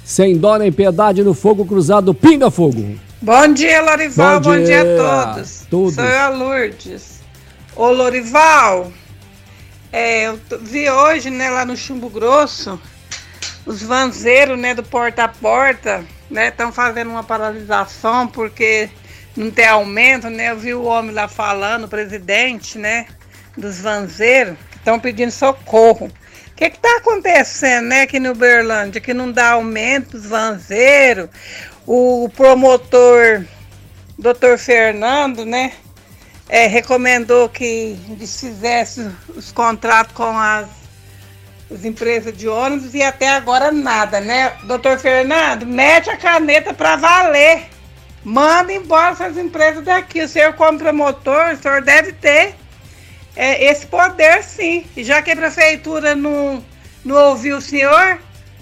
sem dó nem piedade no fogo cruzado, pinga fogo. Bom dia, Lorival, bom dia a todos. Sou eu, a Lourdes. Ô, Lorival, eu vi hoje, né, lá no Chumbo Grosso, os vanzeiros, né, do porta a porta, né, estão fazendo uma paralisação porque não tem aumento, né, eu vi o homem lá falando, o presidente, né, dos vanzeiros, que estão pedindo socorro. O que está acontecendo, né, aqui no Uberlândia, que não dá aumento dos vanzeiros? O promotor, Dr. Fernando, né, recomendou que desfizesse os contratos com as empresas de ônibus e até agora nada, né? Dr. Fernando, mete a caneta para valer. Manda embora essas empresas daqui. O senhor, como promotor, o senhor deve ter esse poder, sim. E já que a prefeitura não ouviu o senhor,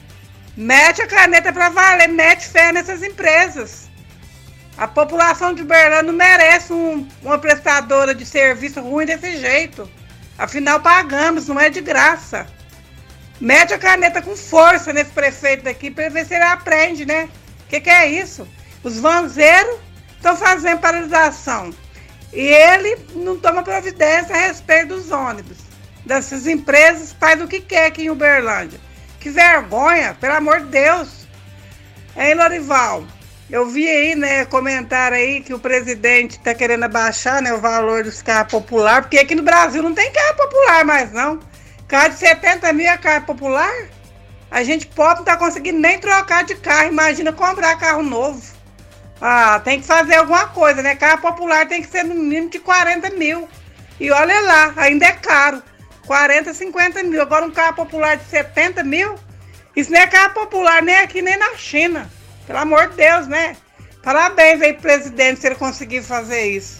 mete a caneta para valer, mete fé nessas empresas. A população de Uberlândia não merece uma prestadora de serviço ruim desse jeito. Afinal, pagamos, não é de graça. Mete a caneta com força nesse prefeito daqui para ver se ele aprende, né? O que é isso? Os vanzeiros estão fazendo paralisação. E ele não toma providência a respeito dos ônibus. Dessas empresas, faz o que quer aqui em Uberlândia. Que vergonha, pelo amor de Deus. Hein, Lorival? Eu vi aí, né, comentário aí que o presidente está querendo abaixar, né, o valor dos carros populares, porque aqui no Brasil não tem carro popular mais, não. Carro de 70 mil é carro popular? A gente pobre não está conseguindo nem trocar de carro, imagina comprar carro novo. Ah, tem que fazer alguma coisa, né? Carro popular tem que ser no mínimo de 40 mil. E olha lá, ainda é caro. 40, 50 mil. Agora um carro popular de 70 mil? Isso não é carro popular nem aqui, nem na China. Pelo amor de Deus, né? Parabéns aí, presidente, se ele conseguir fazer isso.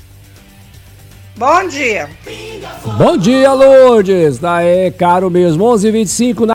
Bom dia. Bom dia, Lourdes. Tá caro mesmo. 11h25 na